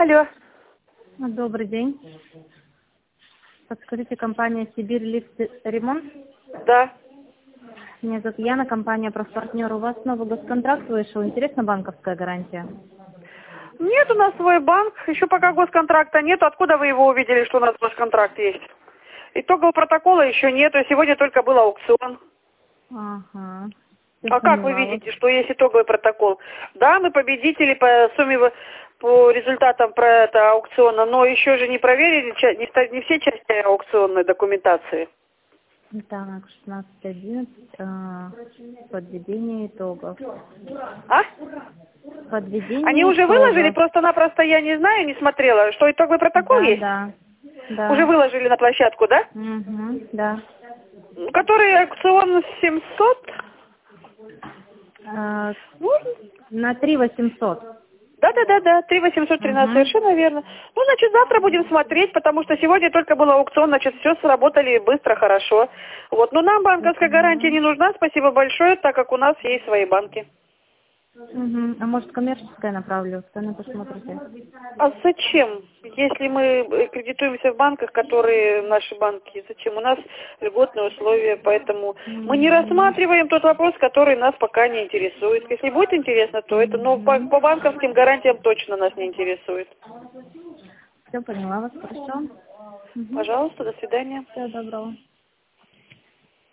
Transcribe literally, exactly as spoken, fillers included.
Алло. Добрый день. Подскажите, компания «Сибирь Лифт Ремонт»? Да. Меня зовут Яна, компания «Профпартнер». У вас новый госконтракт вышел. Интересна банковская гарантия? Нет у нас свой банк. Еще пока госконтракта нет. Откуда вы его увидели, что у нас госконтракт есть? Итогового протокола еще нету. Сегодня только был аукцион. Ага. Я А как вы поняла вас. видите, что есть итоговый протокол? Да, мы победители по сумме, в- по результатам про это аукциона, но еще же не проверили ча- не, ста- не все части аукционной документации. Так, шестнадцать одиннадцать. А, подведение итогов. А? Они Подведение уже выложили, итогов. просто-напросто я не знаю, не смотрела, что итоговый протокол Да, есть? да. Уже Да. выложили на площадку, да? Угу, да. Который аукцион семьсот? А, Ну, на три восемьсот. да-да-да-да, три восемьсот тринадцать, Угу. совершенно верно. Ну, значит, завтра будем смотреть, потому что сегодня только был аукцион, значит, все сработали быстро, хорошо. Вот, но нам банковская гарантия не нужна, спасибо большое, так как у нас есть свои банки. Угу. А может, коммерческое направлю? Сами посмотрите. А зачем? Если мы кредитуемся в банках, которые наши банки, зачем? У нас льготные условия, поэтому мы не Угу. рассматриваем тот вопрос, который нас пока не интересует. Если будет интересно, то это, но по, Угу. по банковским гарантиям точно нас не интересует. Все поняла вас, хорошо. Угу. Пожалуйста, до свидания. Всего доброго.